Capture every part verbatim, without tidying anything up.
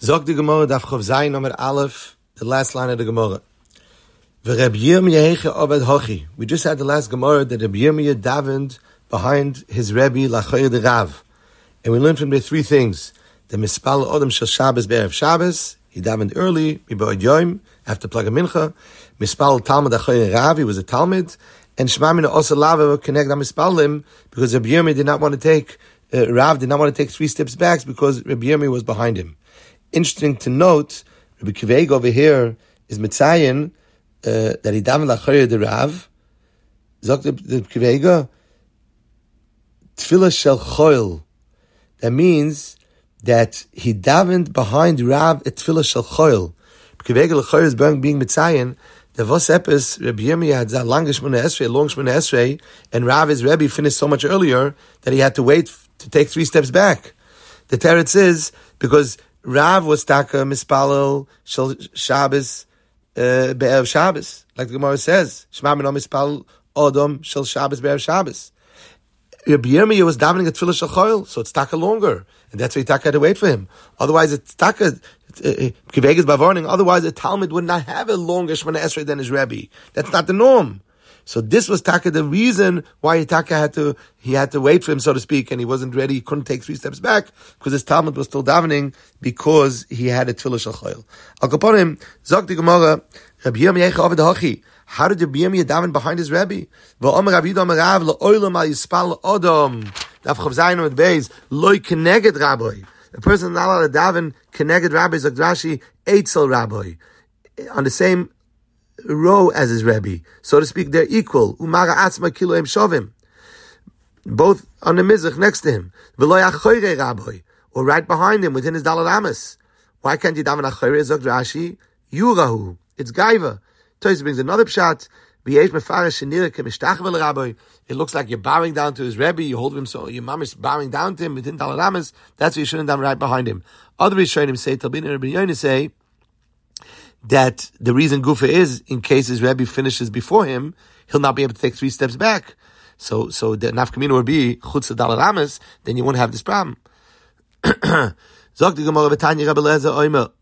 Zog the Gemara daf Chav Zayin Amar Aleph, the last line of the Gemara. V'Reb Yirmiyah Heiche Oved Hochi. We just had the last Gemara that Reb Yirmiyah davened behind his Rebbe Lachoyer the Rav, and we learned from there three things: the Mispal Odom Shel Shabbos Be'erev Shabbos, he davened early, Miboed Yom after Plaga Mincha. Mispal Talmud Lachoyer Rav, he was a Talmud, and Shema Mina Osa Lava connect on Mispalim because Reb Yirmiyah did not want to take uh, Rav did not want to take three steps back because Reb Yirmiyah was behind him. Interesting to note, Rabbi Kiveg over here is Mitzayin uh, that he davened lachoyer the Rav. Zok the Kivega Tfilah shel choil. That means that he davened behind Rav at Tfilah shel choil. Kivega lachoyer is being Mitzayin. The Vos Epis Rabbi Yirmiyah had that long Shmona Esrei, long Shmona Esrei, and Rav his Rebbe finished so much earlier that he had to wait to take three steps back. The Teretz is because Rav was taka mispalel shel Shabbos uh, be'erev Shabbos, like the Gemara says. Shema Mina mispalel odom shel Shabbos be'erev Shabbos. Rabbi Yirmiyah was davening at Tfilah shel choil, so it's taka longer, and that's why taka had to wait for him. Otherwise, it's taka kiveg is bavarning. Otherwise, a Talmud would not have a longer Shemona Esrei than his Rebbe. That's not the norm. So this was taka the reason why taka had to he had to wait for him, so to speak, and he wasn't ready. He couldn't take three steps back because his Talmud was still davening because he had a Tfilah shel choil. Al kaponim zok the Gemara Rabbi Yirmiyah Oved Hochi. How did Rabbi Yirmiyah daven behind his Rebbe? V'omer Rabbi Yidom Rav le'olam al yispal odom. Daf Chav Zayin with beis loy keneged Rabbi. A person not allowed to daven keneged Rabbi zok Rashi eitzel Rabbi on the same row as his Rebbe, so to speak. They're equal. Umara atzma kiloim shovim, both on the mizrach next to him. V'lo achoyre Rabbi, or right behind him within his dalad amas. Why can't you daven achoyre? Zok Rashi yurahu. It's gaiva. Toys brings another pshat. It looks like you're bowing down to his Rebbe. You hold him so your mom is bowing down to him within dalad amas. That's why you shouldn't daven right behind him. Other Rishonim say Talbin and Rabbi Yoina say that the reason Gufa is, in case his Rebbe finishes before him, he'll not be able to take three steps back. So, so the nafkamina would be chutz dalad amas. Then you won't have this problem. Zok the Gemara v'Tanya Rabbi Eliezer Oimer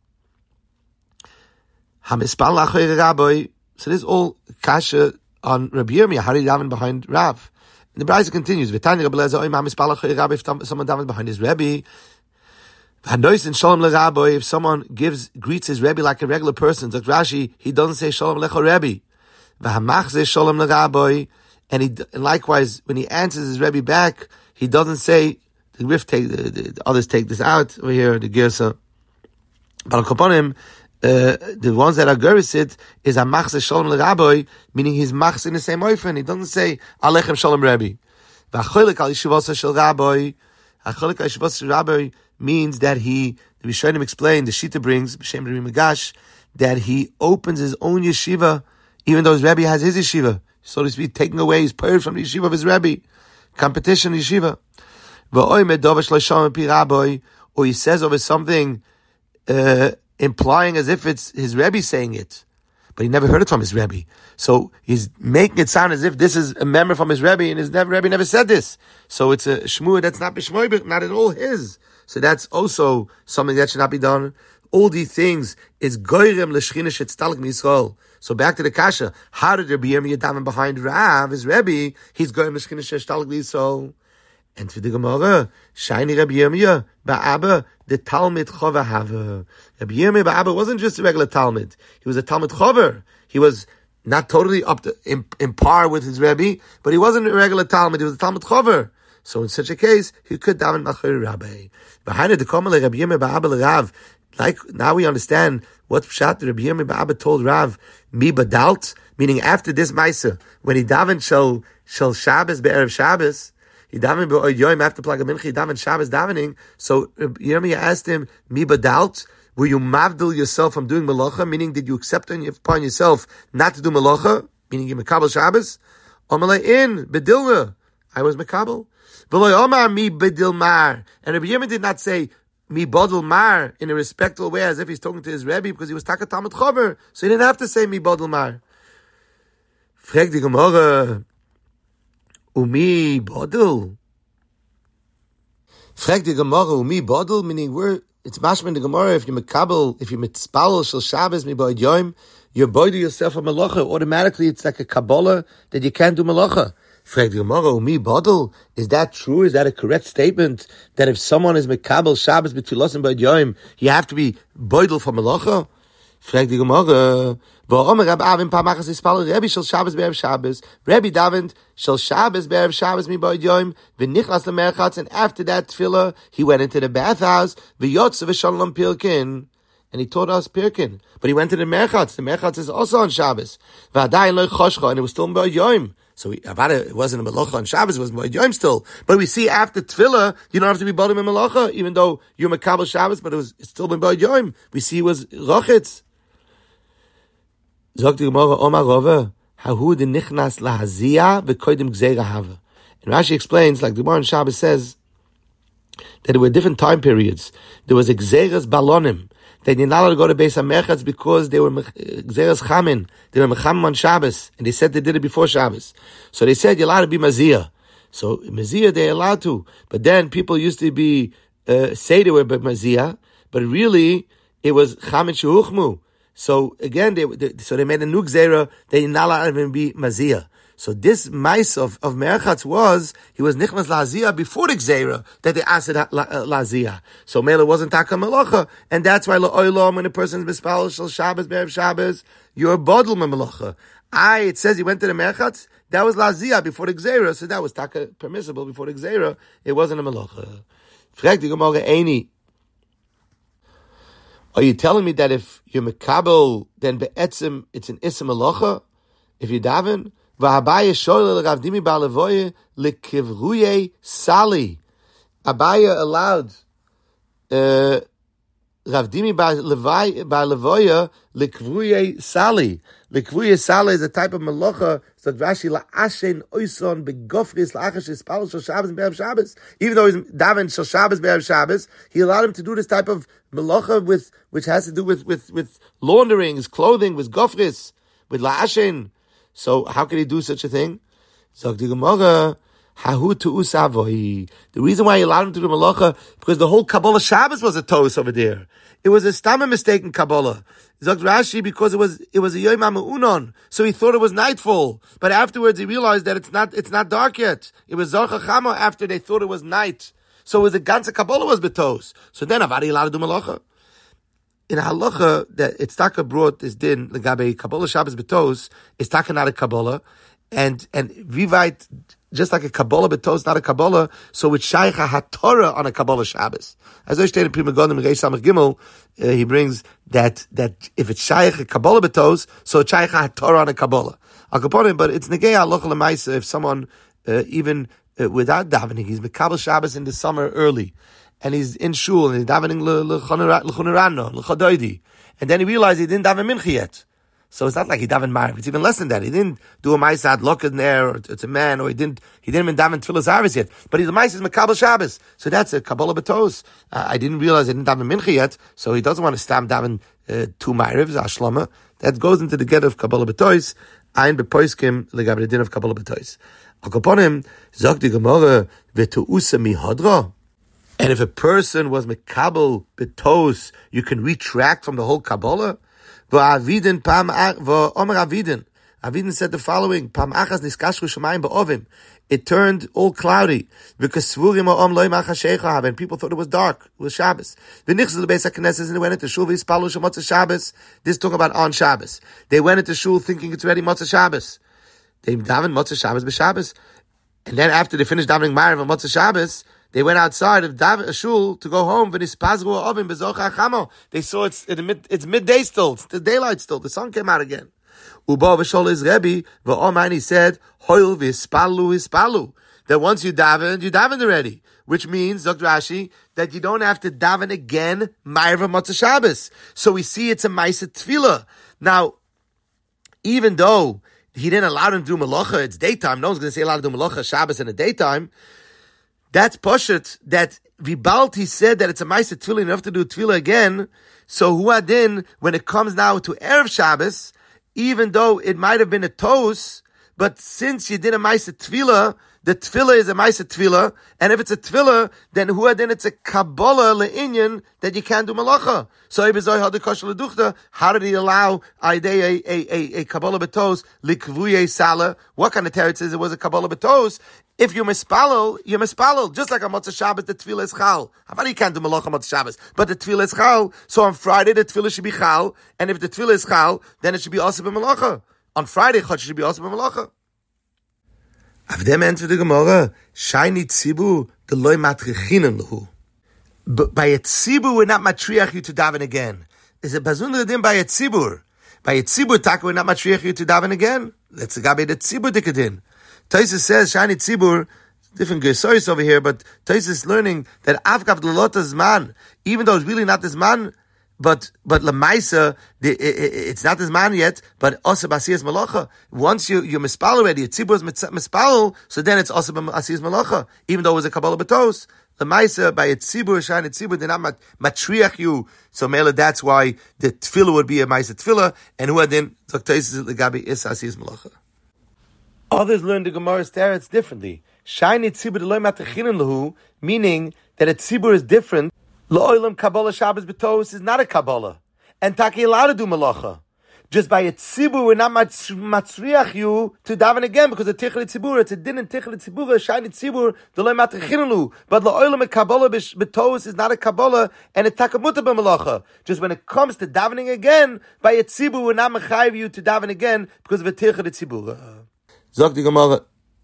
hamispal lachoyer Rabbi. So this is all kasha on Rabbi Yirmiyah. How did he daven behind Rav? And the Brayza continues. V'Tanya Rabbi Eliezer Oimer hamispal lachoyer Rabbi. If someone davens behind his Rebbe. If someone gives greets his Rebbe like a regular person, like Rashi, he doesn't say Shalom Lecho Rebbe. And he and likewise, when he answers his Rebbe back, he doesn't say the Rif take the, the, the others take this out over here, the Girsa. But upon him, uh, the ones that are Gerisit is a Machze Shalom Le'Rabbi, meaning he's Machze in the same oifen. He doesn't say Alechem Shalom Rebbe. V'acholik al Yeshivasa Shel Rabbi, Acholik al Yeshivasa Shel Rabbi means that he, the Rishonim explain, the Shita brings, B'Shem Rabbi Magash, that he opens his own yeshiva, even though his Rebbe has his yeshiva, so to speak, taking away his period from the yeshiva of his Rebbe, competition yeshiva. Or he says over something, uh, implying as if it's his Rebbe saying it, but he never heard it from his Rebbe. So he's making it sound as if this is a member from his Rebbe, and his Rebbe never said this. So it's a shmua that's not b'shmoi, not at all his. So that's also something that should not be done. All these things is goyrem l'shchina shetztalek m'Yisrael. So back to the kasha. How did Rabbi Yirmiyah daven behind Rav, his Rebbe? He's goyrem l'shchina shetztalek m'Yisrael. And for the Gemara, shiny Rabbi Yirmiyah ba'aba the Talmud chover haver. Rabbi Yirmiyah ba'aba wasn't just a regular Talmud. He was a Talmud chover. He was not totally up to, in, in par with his Rebbe, but he wasn't a regular Talmud. He was a Talmud chover. So in such a case, he could daven b'achoyer Rabbi. Behind it, the Komel Rabbi Yirmiyah ba'aba Rav. Like now we understand what pshat Rabbi Yirmiyah ba'aba told Rav mi badalt, meaning after this ma'isa, when he davened shel shel Shabbos be'erev Shabbos, he davened be'od yom after Plaga Mincha, he davened Shabbos davening. So Rabbi Yirmiyah asked him mi badalt, were you mavdil yourself from doing malacha? Meaning, did you accept upon yourself not to do malacha? Meaning you mekabel Shabbos? Omalei in bedilma, I was mekabel. And Rabbi Yirmiyah did not say mi bodel mar in a respectful way as if he's talking to his Rebbe because he was taka Talmud chover, so he didn't have to say mi bodel mar. Frag die Gemara, umi bodel. Frag die Gemara, umi bodel, meaning where it's mashma in the Gemara, if you mekabel, if you mitzpalel shel Shabbos miboid yom, you're boiding yourself a malacha. Automatically, it's like a kabbalah that you can't do malacha. Frag the Gemara, umi bodel, is that true? Is that a correct statement? That if someone is mekabel Shabbos b'tfilos and boid yom, you have to be boidel for malacha? Frag the Gemara, v'omer Rab Avin pamachas ispalel Rebbe shel Shabbos be'erev Shabbos, Rebbe Davin shel Shabbos be'erev Shabbos miboid yom, v'nichlas lemerchatz, and after that tefillah, he went into the bathhouse, v'yotz v'shalom pilkin, and he taught us Pirkin. But he went to the Merchatz. The Merchatz is also on Shabbos. V'adayin lo choshcha, and it was still in B'od Yom. So we, it wasn't a Melacha on Shabbos, it was B'od Yom still. But we see after Tefillah, you don't have to be B'odim in Melacha, even though you're Mekabel Shabbos, but it was it's still been B'od Yom. We see it was Rochitz. Zog the Gemara, Omar Rova, Hahu de nichnas lahaziyah v'koidim gzeira hava. And Rashi explains, like the Gemara on Shabbos says, that there were different time periods. There was a gzeiras balonim. They did not allowed to go to Beis HaMerchatz because they were Gzeras Chamin. They were Mechamim on Shabbos. And they said they did it before Shabbos. So they said you're allowed to be Maziyah. So Maziyah they're allowed to. But then people used to be, uh, say they were Maziyah. But really, it was Chamin Shehuchmu. So again, they, they so they made a new Gzera. They did not allow to even be Maziyah. So this mice of, of Merchatz was, he was Nichmas Laziyah before the Gzeira, that they asked Laziyah. So Mela wasn't Taka Melacha, and that's why La'olam, when a person is Mispal Shal Shabbos, Be'erev Shabbos, you're Bodl Melacha. I, it says he went to the Merchatz, that was Laziyah before the Gzeira, so that was Taka permissible before the Gzeira, it wasn't a Melacha. Frag the Gemara Eini. Are you telling me that if you're Mekabel, then Be'etzim, it's an Issa Melacha? If you daven? V'Abaye shoyel Rav Dimi bar Levoye lekivruye sali. Abaye allowed uh, Rav Dimi bar Levoye lekivruye sali. Lekivruye sali is a type of melacha. So Rashi la'ashen oison begofris la'achash ispal shel Shabbos be'erev Shabbos. Even though he's daven shel Shabbos be'erev Shabbos, he allowed him to do this type of melacha with which has to do with with with laundering his clothing, with gofris, with la'ashen. So how could he do such a thing? Zog the Gemara, Hahu tu'us avohi. The reason why he allowed him to do malacha, because the whole Kabbalah Shabbos was a toast over there. It was a stammer mistake in Kabbalah. Zog Rashi, because it was it was a Yom HaMe'unon, so he thought it was nightfall. But afterwards he realized that it's not it's not dark yet. It was Zor Chachama after they thought it was night. So it was the ganze Kabbalah was betos. So then Avadi allowed to do malacha. In halacha, that it's taka brought this din legabe Kabbalah Shabbos betos is taka not a Kabbalah, and and vivite just like a Kabbalah betos not a Kabbalah, so it's shaycha haTorah on a Kabbalah Shabbos. As I stated, Pri Megadim Reish Samach Gimel, uh, he brings that that if it's shaycha Kabbalah betos, so it's shaycha haTorah on a Kabbalah. But it's negei halacha lemaisa if someone uh, even uh, without davening, he's mekabel Shabbos in the summer early. And he's in shul, and he's davening l'chonurano, l'chodoidi. And then he realized he didn't daven mincha yet. So it's not like he davened Ma'ariv. It's even less than that. He didn't do a ma'asad look in there, or it's a man, or he didn't, he didn't even daven tefillas Arvis yet. But he's a ma'asad Mekabel Shabbos. So that's a Kabbalah B'tos. Uh, I didn't realize I didn't daven mincha yet, so he doesn't want to stam daven uh, two Ma'arivs, Ashlama. That goes into the get of Kabbalah B'tos. Ein bepoiskim legabe the din of Kabbalah B'tos. Akoponim, zog di Gemara, v'tu'usa mihadra. And if a person was mekabel betos, you can retract from the whole Kabbalah. V'avidin pam v'omer avidin. Avidin said the following: Pam achas niskashru shemayim ba'ovim. It turned all cloudy. V'kasvurim ha'om loy machashecha. And people thought it was dark. It was Shabbos. V'nichzu l'beis haKnesses, and they went into shul v'ispalu shemotza Shabbos. This talk about on Shabbos. They went into shul thinking it's already Motzah Shabbos. They daven Motzah Shabbos b'Shabbos. And then after they finished davening Ma'ariv on Motzah Shabbos, they went outside of Dav a shul to go home. They saw it's in the mid, it's midday still. It's the daylight still. The sun came out again. Uba v'shol is Rebbe v'omani said hoil v'ispalu ispalu. That once you daven, you davened already. Which means, Doctor Rashi, that you don't have to daven again Ma'ariv Motzah Shabbos. So we see it's a ma'aseh tefillah. Now, even though he didn't allow him to do malacha, it's daytime. No one's going to say allow him to do malacha Shabbos in the daytime. That's Poshet, that Vibalti said that it's a ma'aseh tefillah, you have to do tefillah again. So huadin, when it comes now to Erev Shabbos, even though it might have been a tos, but since you did a Maisa Tefillah, the Tefillah is a Maisa Tefillah, and if it's a Tefillah, then who then it's a Kabbalah le'inyan that you can't do Malacha. So if it's how did he allow a, a, a, a Kabbalah Betos, Likvuye Salah? What kind of teretz is it was a Kabbalah Betos? If you mispalel, you mispalel. Just like on Motzei Shabbos, the Tefillah is Chal. How about you can't do Malacha Motzei Shabbos? But the Tefillah is Chal. So on Friday, the Tefillah should be Chal. And if the Tefillah is Chal, then it should be also B'Malacha. On Friday, Chol should be also B'Malacha. Av dem answer the Gemara, Shiny Tzibu, the loy matrichinen lehu. But by a Tzibur, we're not matriach you to daven again. Is it bazundra din by a Tzibur? By a Tzibur, taka, we're not matriach you to daven again. Let's go by the Tzibur dikadin. Taisus says, Shiny Tzibur, different gesois over here, but Taisus is learning that Avkav Lelota Zman, even though it's really not this man, But but lemaisa, it's not his man yet. But also asiyas malacha. Once you you mispal already, tzibur is mispal, so then it's also asiyas malacha. Even though it was a kabbalah betos, lemaisa by a tzibur shine a tzibur, they're not matriach you. So mela, that's why the tefillah would be a maisa tefillah, and who then doctors the gabi is asiyas malacha. Others learn the Gemara's teretz differently. Shine tzibur loy matachinin lehu, meaning that a tzibur is different. Lo'olam Kabbalah Shabbos B'Tos is not a Kabbalah. And Taki allowed to do Malacha. Just by a Tzibur, we're not matzriach you to daven again, because a Tichel Tzibur, it's a din in Tichel Tzibur, a shiny Tzibur, the Lo'im Matrichinelu. But Lo'olam Kabbalah B'Tos is not a Kabbalah, and it's Takamuta B'Malacha. Just when it comes to davening again, by a Tzibur, we're not mechayiv you to daven again, because of a Tichel Tzibur. Zog the Gemara.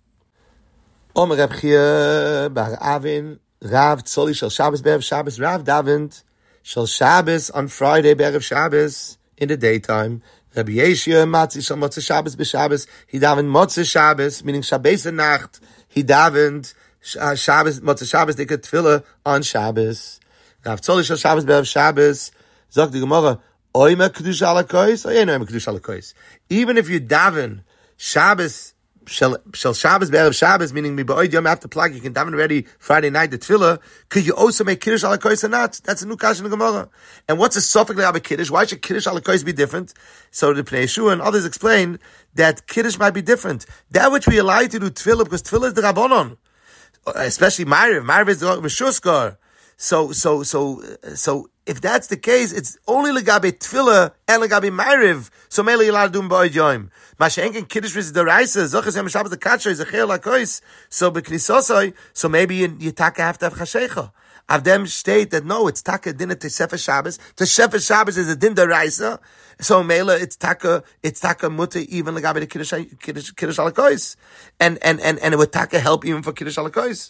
Omer Reb Chia Bar Avin, Rav Tzoli Shal Shabbos Be'erev Shabbos. Rav davened Shal Shabbos on Friday Be'erev Shabbos in the daytime. Rabbi Yeshua Matzi Shal Motzei Shabbos B'Shabbos. He davened Motzei Shabbos, meaning Shabbos and Nacht. He davened Shabbos Motzei Shabbos Dikat Tefillah on Shabbos. Rav Tzoli Shal Shabbos Be'erev Shabbos. Zok the Gemara. Oima Kedusha Ala Kois. Oye no Oima Kedusha Ala Kois. Even if you daven Shabbos Shall shall Shabbos Be'erev Shabbos, meaning me ba'od yom after plug, you can daven already Friday night the tefillah. Could you also make kiddush ala kois or not? That's a new kasha in the Gemara. And what's a suffix about kiddush? Why should kiddush ala kois be different? So the Pnei Yeshua and others explain that kiddush might be different. That which we allow you to do tefillah, because tefillah is the rabbanon, especially Ma'ariv. Ma'ariv is the Rishuskar. So so so so if that's the case, it's only legabe tefillah and legabe Ma'ariv. So mele you're allowed to do in ba'od yom. Mashenken kiddush is the raisa. Zochas yom Shabbos the kacher is a chayil lakois. So beknisosai. So maybe you, you taka have to have chashecha. Of them state that no, it's taka din at Tosefes Shabbos. Tosefes Shabbos is a din the raisa. So mele it's taka it's taka muta even legabe the kiddush kiddush kiddush alakois. And and and and it would taka help even for kiddush alakois.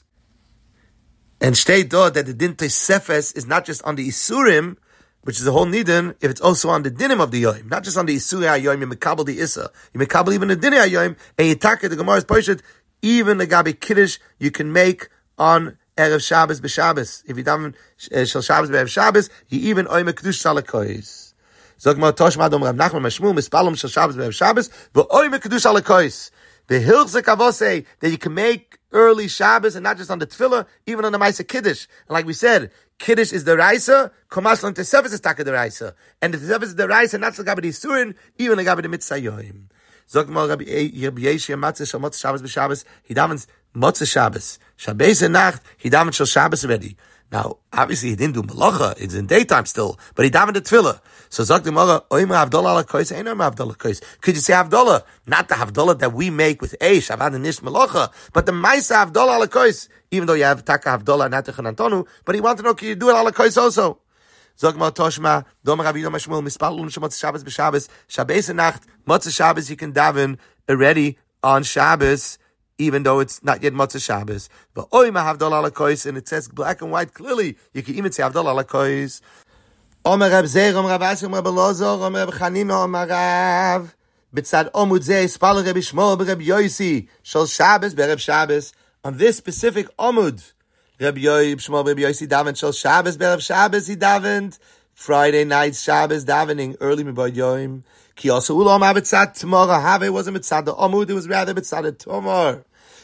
And state though that the din Tosefes is not just on the isurim, which is the whole nidin, if it's also on the dinim of the yoim, not just on the isuri hayoim, you mekabel the issa, you mekabel even the dinim hayoim, and you taka the Gemara's poshet, even the gabi kiddush you can make on erev Shabbos b'Shabbos. If you daven shel Shabbos b'erev Shabbos, you even oim kiddush salakois. Zog ma tosh ma dom Rav Nachman mashmu mispalom shel Shabbos b'erev Shabbos, v'oim kiddush salakois. The hilchzik avosei that you can make early Shabbos and not just on the tefillah, even on the Maisa Kiddush. And like we said, Kiddush is the Raisa, Komaslan Tosefes is Taka the Raisa. And the Tosefes is the Raisa, not L'gabe the Isurin, even L'gabe the Mitzvah Yoim. Zog mal Rabbi Yeshua Matzah Shal Motzei Shabbos B'Shabbos, he davens Motzei Shabbos. Shabbos and Nacht, he davens Shal Shabbos already. Now, obviously he didn't do Malacha, it's in daytime still, but he davened the Tefillah. So Zog the Mala, Oima Havdalah ala Kois, Ein Oima Havdalah Kois. Could you say Havdalah? Not the Havdalah that we make with Eish, Avad and Nish Malacha, but the Maisa Havdalah ala Kois, even though you have Taka Havdalah, not Techan Antonu, but he wanted to know, can you do it ala Kois also? Zog mal Toshma, Dom Rav Yidom Hashmuel, Mispalun Shemotz Shabbos B'Shabbos, Shabbos and Nacht, Motzei Shabbos you can daven already on Shabbos, even though it's not yet Motzei Shabbos. But Oima Havdalah ala Kois, and it says black and white clearly, you can even say Havdalah ala Kois. Omer Reb Zeir, Omer Rav Asi, Omer Reb Elazar, Omer Reb Chanina, Omer Rav, B'tzad Omud Zeh, Spal Reb Shmuel, Reb Yosi, Shal Shabbos, Be'erev Shabbos. On this specific Omud, Reb Shmuel, Reb Yosi davened Shal Shabbos, Be'erev Shabbos, he davened Friday night Shabbos, davening early Mibod Yom. Ki also Ulam HaBetzad Tomorrow, Have wasn't Betzad the Omud, it was rather Betzad the Tomorrow.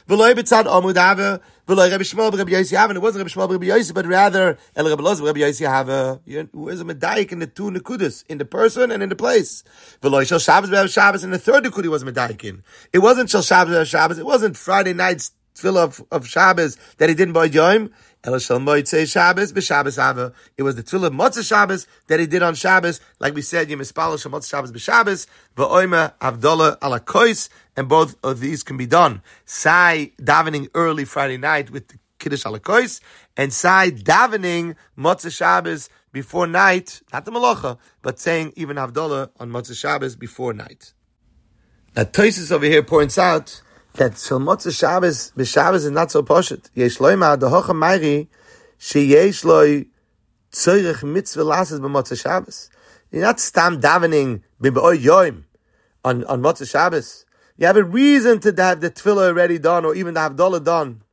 V'loy b'tzad Amud Ava, v'loy Rabbi Shmuel b'Rabbi Yossi Hava, and it wasn't Rabbi Shmuel b'Rabbi Yossi, but rather El Rabbi Elazar b'Rabbi Yossi Hava. Who is a medayik in the two nekudas, in the person and in the place. V'loy Shel Shabbos b'Erev Shabbos, and the third nekudi was medayik in. It wasn't Shel Shabbos b'Erev Shabbos. It wasn't Friday night's tefillah of, of Shabbos that he didn't buy Yom. El Shel Motzei Shabbos b'Shabbos Hava. It was the tefillah of Motzei Shabbos that he did on Shabbos, like we said, Yom Mispalo Shel Motzei Shabbos b'Shabbos, v'Oima Avdola ala Kois, and both of these can be done. Sai davening early Friday night with the Kiddush ala Kois, and Sai davening Motzei Shabbos before night, not the Malacha, but saying even Avdola on Motzei Shabbos before night. Now Tosis over here points out that Shel Motzei Shabbos b'Shabbos is not so poshut. Yesh loima adohocha mayri sheyesh loy tzorich mitzvah lasses b'Motzei Shabbos. You're not stam davening b'b'oy yom on on Motzei Shabbos. You have a reason to have the tefillah already done, or even the havdalah done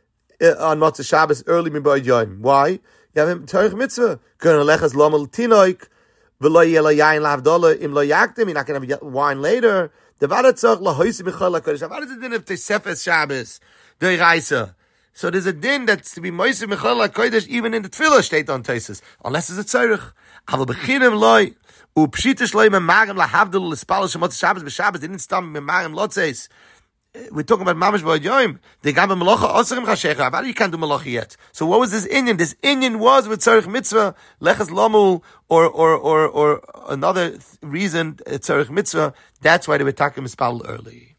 on Motzei Shabbos early b'b'oy yom. Why? You have a tzorich mitzvah. K'on alechas lomel tinoik v'lo yeh lo yayin l'havdalah im lo yaktim. You're not going to have wine later. The Vadatzach lahoisi b'chol hakodesh. What is the din of Tosefes Shabbos? The Iraisa. So there's a din that's to be moisi b'chol hakodesh even in the tefillah state on Tosis, unless it's a tzorich. Aval b'chinim loy u'pshitish loy memagim lahavdul l'spalo shemot Shabbos b'Shabbos. They didn't stop memagim lotzes. We're talking about mamash b'od yom. They got a malacha oserim chashecha. How do you can't do malacha yet? So what was this Inyan? This Inyan was with tzorich mitzvah leches lomul or or or or another th- reason tzorich mitzvah. That's why they were talking mispal early.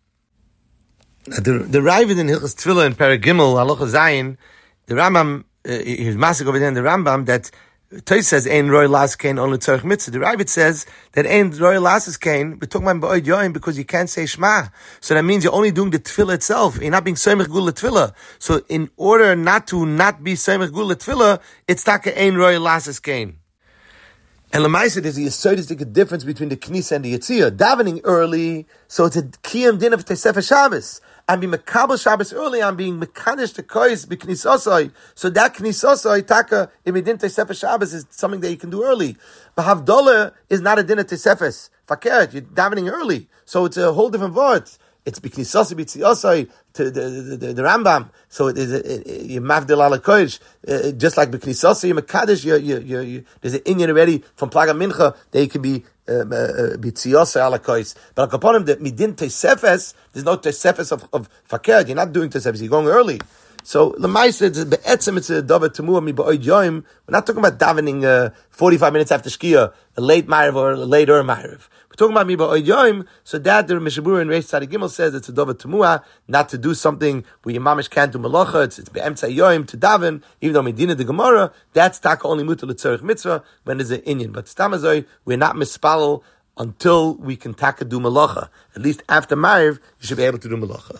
Now, the the Ravid in Hilchos Tefillah in Perek Gimel Halacha Zayin, the Rambam uh, he's masik over there in the Rambam that Toy says ein roy las kain only tzorich mitzvah. The Ravid says that ein roy las kain. We're talking about ba'od yoim because you can't say shema. So that means you're only doing the tefillah itself. You're not being soymech gul tefillah. So in order not to not be soymech gul tefillah, it's taka ein roy las kain. And Lamaisa, there's a yesodistic difference between the Knisa and the Yetzirah. Davening early, so it's a kiyam din of Tosefes Shabbos. I'm being Mekabel Shabbos early, I'm being Mekadesh the Kois b'Knisosoi. So that Knisosoi, taka, if it din Tosefes Shabbos, is something that you can do early. But Havdalah is not a din of Tosefes. Fakert, you're davening early. So it's a whole different word. It's b'Knisosoi, b'Tziosoi, to the, the, the, the Rambam. So it is you mavdil ala kodesh, just like b'Knisosoi, you mekadesh. You you you you. There's an inyan already from Plaga Mincha that you can be b'Tziosoi ala kodesh. But upon him that midin Tosefes, there's no Tosefes of of fakir. You're not doing Tosefes. You're going early. So the Ma'aseh, it's be'etzem, it's a davar temuah mi ba'od yom. We're not talking about davening uh, forty-five minutes after shkia, a late ma'ariv or a later ma'ariv. We're talking about mi ba'od yom. So that the Mishabur in Reish Tzadi Gimel says it's a davar temuah, not to do something where your mamish can't do malacha. It's it's be'emtzah yom to daven, even though medina the Gemara, that's taka only mutal l'tzorich mitzvah when there's an inyan. But stamazoi, we're not mispalel until we can taka do malacha. At least after ma'ariv, you should be able to do malacha.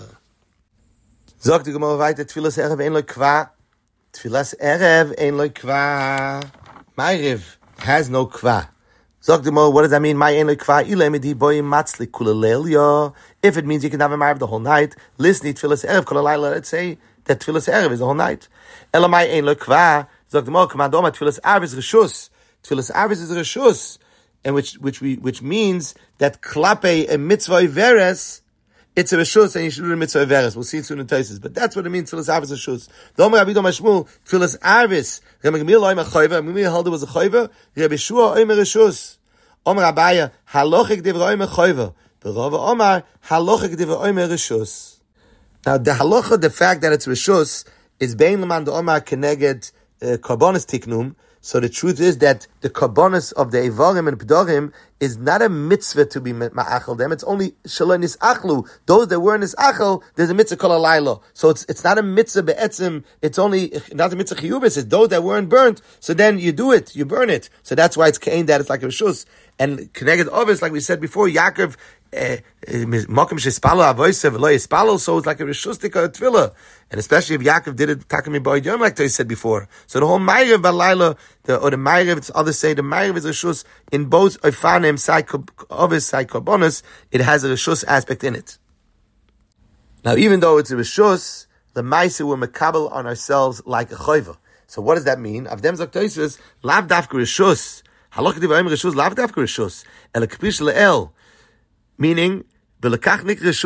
Sagt die Gemara weiter, Tfilas Erev ein loy kva. Tfilas Erev ein loy kva. Ma'ariv has no kva. Sagt die Gemara, what does that mean? My ein loy kva. Ilay midi boy matzli kula leilya. If it means you can have a ma'ariv the whole night, listen, Tfilas Erev kula leilya, let's say that Tfilas Erev is the whole night. Ela my ein loy kva. Sagt die Gemara, command Oma, Tfilas Erev is reshus. Tfilas Erev is reshus. And which, which we, which means that klape a mitzvah veres, it's a reshus, and you should do the mitzvah veres. We'll see it soon in Tosfos, but that's what it means. Tfilas Arvis reshus. The Omer Avido Mashmul Tfilas Arvis. Rabbi Gamliel Omer Chayva. Rabbi Gamliel held it was a Chayva. Rabbi Shua Omer reshus. Omer Abaya Halochik Divrei Omer Chayva. The Rav Omer Halochik Divrei Omer reshus. Now the halacha, the fact that it's reshus, is bein leman the Omer keneged karbonis tiknum. So the truth is that the karbonis of the Evarim and Pedorim is not a mitzvah to be ma'achal them. It's only shalom nisachlu. Those that were nisachal, there's a mitzvah kol halayla. So it's it's not a mitzvah be'etzim. It's only not a mitzvah chiyubis. It's those that weren't burnt. So then you do it, you burn it. So that's why it's kain that it's like a reshus. And connected obvious, like we said before, Yaakov Mokim shespalo avoyse v'lo yespalo. So it's like a reshustik or a tefillah. And especially if Yaakov did it takami ba'od yom, like I said before. So the whole ma'ariv balayla, the or the ma'ariv, it's others say the ma'ariv is a reshus in both oifanim ovis psychobonus. It has a reshus aspect in it. Now, even though it's a reshus, the ma'aseh we're mekabel on ourselves like a choiva. So what does that mean? Avdem zok Tosfos lav dafka reshus. Halach divrayim reshus lav dafka reshus el kapish le'el. Meaning, That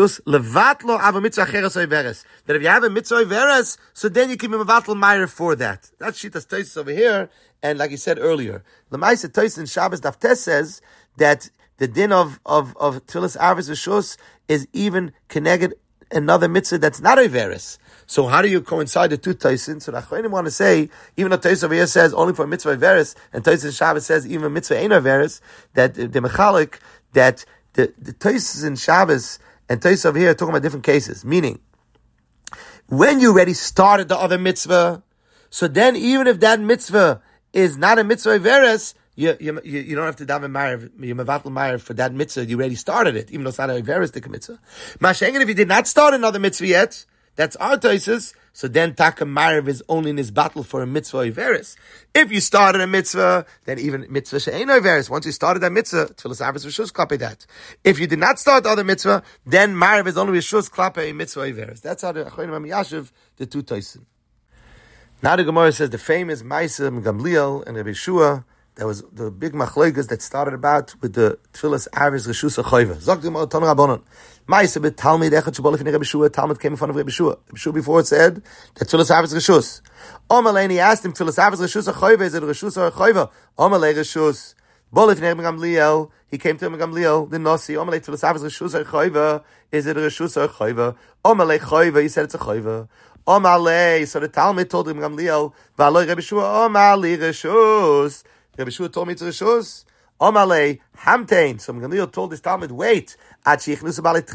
if you have a mitzvah veres, so then you can be mevatel meir for that. That's Shitas Tosfos over here, and like you said earlier, L'maisa Tosfos in Shabbos Daf Tes says that the din of of of Tfilas Arvis Rishus is even connected another mitzvah that's not a veres. So how do you coincide the two Tosfos? So the Achronim want to say, even though Tosfos over here says only for mitzvah veres, and Tosfos in Shabbos says even mitzvah ain't a veres, that the mechalik that the the Tosfos in Shabbos and Tosfos over here are talking about different cases. Meaning, when you already started the other mitzvah, so then even if that mitzvah is not a mitzvah veres, you you you don't have to daven ma'ariv, you mevatel ma'ariv for that mitzvah. You already started it, even though it's not a veres mitzvah. Mashengen, if you did not start another mitzvah yet, that's our Tosfos. So then taka ma'ariv is only in his battle for a mitzvah veres. If you started a mitzvah, then even mitzvah she'eino veres. Once you started that mitzvah, tfilas arvis rishus klape that. If you did not start the other mitzvah, then ma'ariv is only rishus klape a mitzvah veres. That's how the Achronim Yashiv the two Tosfos. Now the Gemara says the famous Ma'aseh Gamliel and Rabbi Yeshua. That was the big machlokas that started about with the tfilas arvis rishus achoyva. Zok the Gemara Ton Rabbanon. Ma'aseh bet Talmid echad shebol lifnei Rabbi Yeshua. Talmid came in front of Rabbi Yeshua. Rabbi Yeshua before it said that tfilas arvis rishus. Omalei, he asked him tfilas arvis rishus achoyva. Is it rishus or achoyva? Omalei rishus. Bol lifnei Gamliel. He came to him Gamliel the Nasi. Omalei tfilas arvis rishus achoyva. Is it rishus or achoyva? Omalei choyva. He said it's a choyva. Omalei. So the Talmid told him Gamliel. V'aloi Rabbi Yeshua. Omalei rishus. Rabbi Yeshua told me to rishus. Omalei hamtein. So Gamliel told his Talmud, wait until the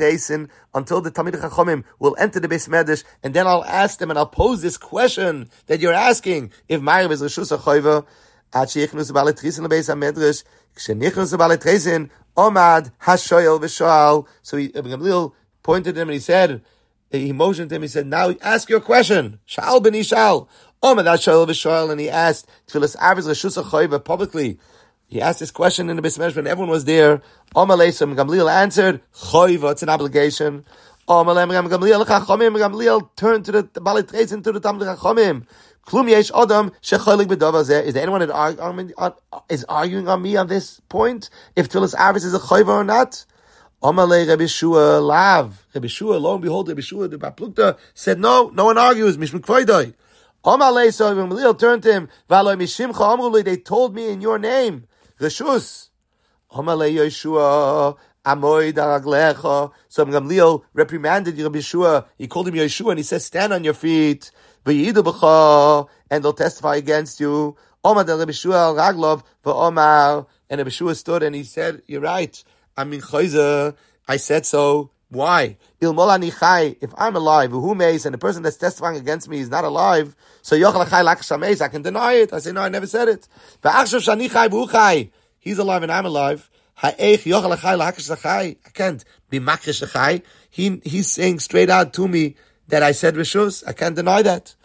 Talmidei Chachomim will enter the Beis Medrash, and then I'll ask them and I'll pose this question that you're asking: if ma'ariv is rishus achoyva, ad sheichnusu b'alei treisen lebeis hamedrash, kshenichnusu b'alei treisen omad hashoyel v'shoal. So he, Gamliel pointed at him and he said, he motioned to him. He said, now ask your question. Sha'al b'ni sha'al. Omad hashoyel v'shoal, and he asked tfilas arvis rishus achoyva publicly. He asked this question in the Beis Medrash when everyone was there. Omalei, so Gamliel answered, choyva, it's an obligation. Omalei, Gamliel, Chachomim, Gamliel turned to the Balei Treisen, to the Talmidei Chachomim. Klum yesh adam shecholik b'davar zeh. Is there anyone that argue, is arguing on me on this point? If tfilas arvis is a choyva or not? Omalei, Rabbi Yeshua, lav. Rabbi Yeshua, lo and behold, Rabbi Yeshua, the Baplukta, said, no, no one argues, mishmik kvoidoi. Omalei, so Gamliel turned to him, V'aloi mishimcha amruli, they told me in your name, Rishus. Omalei Yeshua, Amoid Araglecha. So Gamliel reprimanded Rabbi Yeshua. He called him Yeshua and he says, stand on your feet. V'yidu b'cha, and they'll testify against you. Omad Rabbi Yeshua al Raglov v'omar. And Rabbi Yeshua stood and he said, you're right. I'm in Chayza. I said so. Why? If I'm alive, who mays, and the person that's testifying against me is not alive, so I can deny it. I say, no, I never said it. He's alive and I'm alive. I can't be makrish. He He's saying straight out to me that I said rishus. I can't deny that.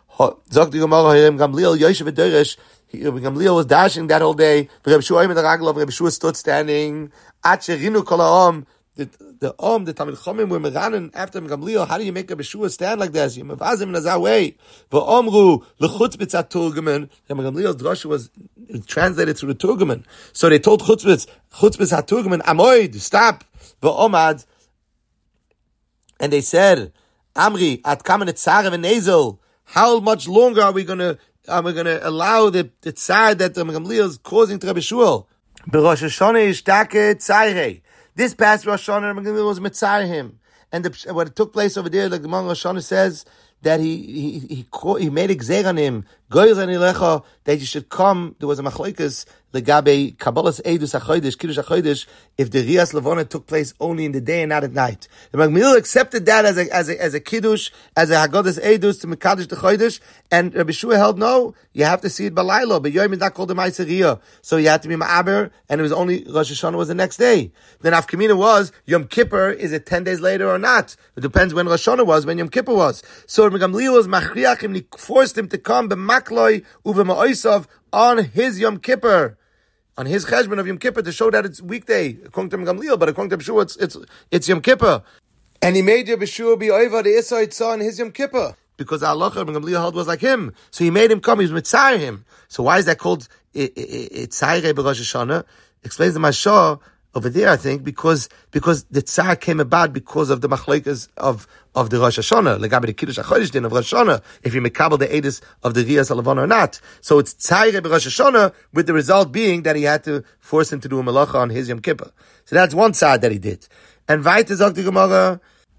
Gamliel was dashing that whole day. Rabbi Yeshua stood standing. The the Om, the Talmidei Chachomim were meranen after Gamliel. How do you make a Yeshua stand like this? You mavazim in a way. V'omru lechutzbitz haturgeman. Gamliel's drasha was translated through the turgeman. So they told chutzbitz, chutzbitz haturgeman, amoid, stop. V'omad, and they said, Amri, at kamen etzar v'nezel. How much longer are we gonna are we gonna allow the the tzar that um, Gamliel is causing to Rabbi Yeshua? B'Rosh Hashanah ishtake tzarei. This past Rosh Hashanah, Gamliel was mitzar him, and the, what took place over there, the Gemara Rosh Hashanah says that he he he, he made a gzeir on him, that you should come. There was a machlokes legabe kabbalas edus hachodesh, kiddush hachodesh, if the rias levana took place only in the day and not at night. The Gamliel accepted that as a as a as a kiddush, as a haggadas edus to mekadosh the chodesh, and Rabbi Yeshua held no, you have to see it balaylo, but yom is not called the ma'aser, so you had to be ma'aber, and it was only Rosh Hashanah was the next day. Then Afkamina was Yom Kippur. Is it ten days later or not? It depends when Rosh Hashanah was, when Yom Kippur was. So Rabbi Gamliel was machriach him, he forced him to come b'makloi uv'ma'osav on his Yom Kippur, on his cheshbon of Yom Kippur, to show that it's weekday according to Gamliel, but according to Yeshua, it's it's it's Yom Kippur, and he made Yeshua be over the Issa Itzah on his Yom Kippur because Allah Gamliel held was like him, so he made him come. He was mitzayir him. So why is that called Itzayre b'Rosh Hashanah? Explains the Mashah over there, I think, because because the Tsar came about because of the machlokes of of the Rosh Hashanah, legabe the Kiddush HaChodesh din of Rosh Hashanah, if you mekabel the edus of the Riyas HaLevana or not. So it's Tsar Rosh Hashanah, with the result being that he had to force him to do a malacha on his Yom Kippur. So that's one side that he did. And weiter sagt die Gemara,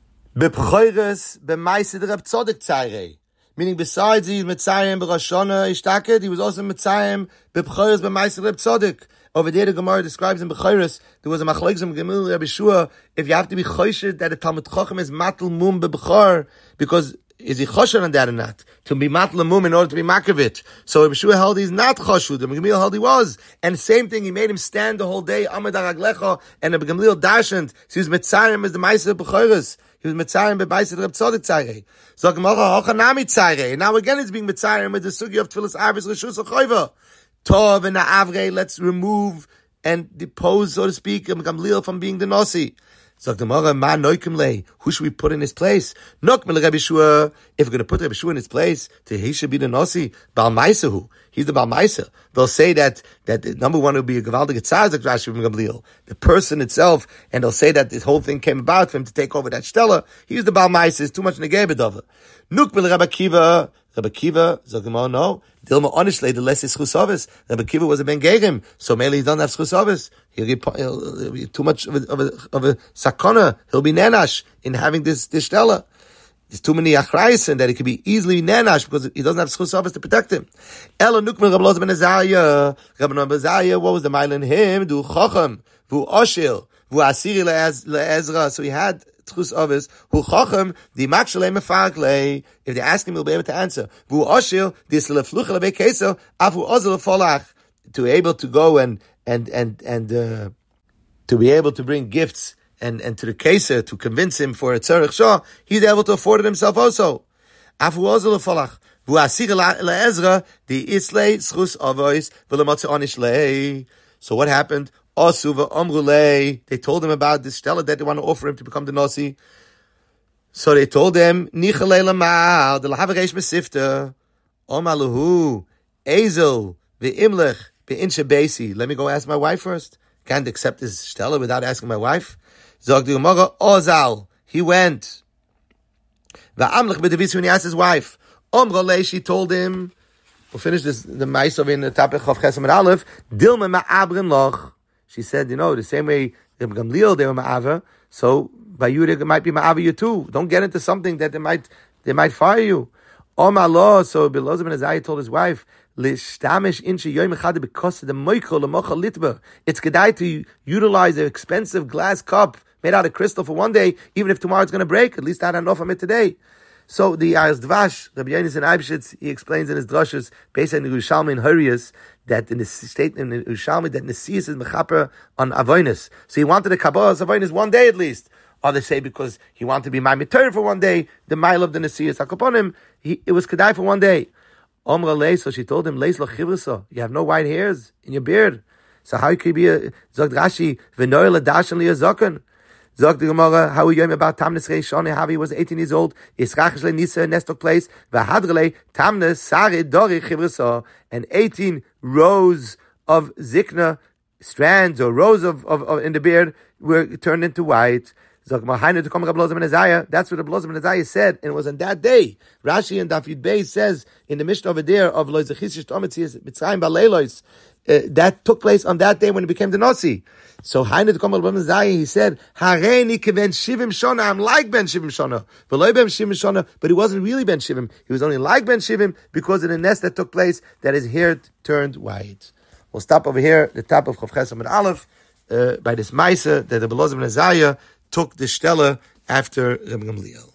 bepchoires b'maisid Reb Tzadok Tzarei. Meaning, besides he was Mitzayim b'Rosh Hashanah Ishtaket, he was also Mitzayim b'B'chayres b'Maiser Reb Tzadok. Over there, the Gemara describes in B'chayres, there was a machlokes in Gemil Rabbi Shua, if you have to be choshid that the Talmud Chacham is matel mum b'B'char, because is he choshed on that or not? To be matel mum in order to be makavit. So Rabbi Shua held he's not choshud, and Gemil held he was. And same thing, he made him stand the whole day, Amad Araglecha, and the Gemil darshant, so he was Mitzayim as the Maiser b'B'chayres. He was Mitzayim b'Maiser Reb Tzadok Tzarei. So Gemara Hochanami Tzarei. Now again, it's being Mitzayim with the sugi of Tfilas Arvis Reshus Choiva. Tov and Avrei, let's remove and depose, so to speak, Gamliel from being the Nasi. So Gemara, Ma Noikim Lei. Who should we put in his place? Nok Mel Rabbi Shua. If we're going to put Rabbi Shua in his place, to he should be the Nasi. Baal Maisahu. He's the Baal Maisa. They'll say that that the number one would be a Gavaldig Tzaddik Rashi from Gamliel, the person itself, and they'll say that this whole thing came about for him to take over that Stella. He's the Baal Maisa. It's too much Negebedova. Nuk Mel Rabbi Kiva. Rabbi Kiva, Zogimah, no. Dilma honestly, the less is chusavis. Rabbi Kiva was a ben gerim, so mainly he doesn't have chusavis. He'll get he'll be too much of a, of a, of a sakana. He'll be nenash in having this this stella. There's too many achrayisen that he could be easily nenash because he doesn't have chusavis to protect him. Elo nukmin Rabbi Loz ben Azariah. Rabbi Azariah, what was the mile in him? Du chacham, vu oshil, vu asiri le'ezra. So he had Tchus Ovis, who Chochem, the Makshale Mefarklei, if they ask him, he'll be able to answer. Vu Oshil, this Lefluchel Abe Keso, Afu Ozel Folach, to be able to go and, and, and, and, uh, to be able to bring gifts and, and to the Keser, to convince him for a Tzarech Shah, he's able to afford it himself also. Afu Ozel Folach, Vu Asir LeEzra, the Islay, Tchus Ovis, Velemotze Onish Lei. So what happened? Osuva Omrulei, they told him about this stella that they want to offer him to become the Nasi. So they told him, Nichalei Lamal, the Lahavaresh Mesifta, Omaluhu, Ezel, Ve'imlech, Ve'inshe Besi. Let me go ask my wife first. Can't accept this stella without asking my wife. Zog the Gemara, Ozal, he went. Va'amlech B'Davis, when he asked his wife. Omrulei, she told him, we'll finish this, the Maisov in the topic of Chesam and Aleph, Dilma Ma'abrin Loch. She said, you know, the same way Gamliel they were ma'ava, so by you they might be ma'ava you too. Don't get into something that they might they might fire you. Om Allah, so Biloz ben Azai told his wife, Lishtamish inchi yoyim echad because the moichol lemochal litba. It's kedai to utilize an expensive glass cup made out of crystal for one day, even if tomorrow it's going to break. At least I had enough of it today. So the Ayaz Dvash, Rabbi Yonis and Eibshitz, he explains in his drushes, based on the Yerushalmi and Hurrius, that in the state in the Yerushalmi that Nesius is mechaper on Avonis. So he wanted a Kabbalah of Avonis one day at least. Others say because he wanted to be my Mitzvah for one day, the mile of the Nesius Hakoponim, he it was Kedai for one day. Omra Lei, so she told him, Leis lo chivruso, you have no white hairs in your beard. So how could you be a Zog Rashi, V'noy l'dashan li'azokan? Zog the Gemara, how we yom about Tamnes Rei Shone, how he was eighteen years old, Yisrachish le Nisa, nest took place, V'hadrele, Tamnes, Sari, Dori, Chivruso, and eighteen rows of Zikna, strands or rows of, of, of in the beard were turned into white. Zog Mahainu to come Rabbi Loza ben Azariah, that's what Rabbi Loza ben Azariah said, and it was on that day. Rashi and Daf Yud Beis says, in the Mishnah over there, of Lo Zechishish Tometzias, Mitzrayim Baleilois, Uh, that took place on that day when he became the Nasi. So, Hainu to come Rabbi Zayah, he said, Hareini keven shivim shona, I'm like Ben Shivim Shona. V'loi Ben Shivim Shona, but he wasn't really Ben Shivim. He was only like Ben Shivim because of the nest that took place that his hair turned white. We'll stop over here, the top of Chav Chesam and Aleph, uh, by this Maisa that the Rabbi Loza ben Azariah took the Stella after Rabbi Gamliel.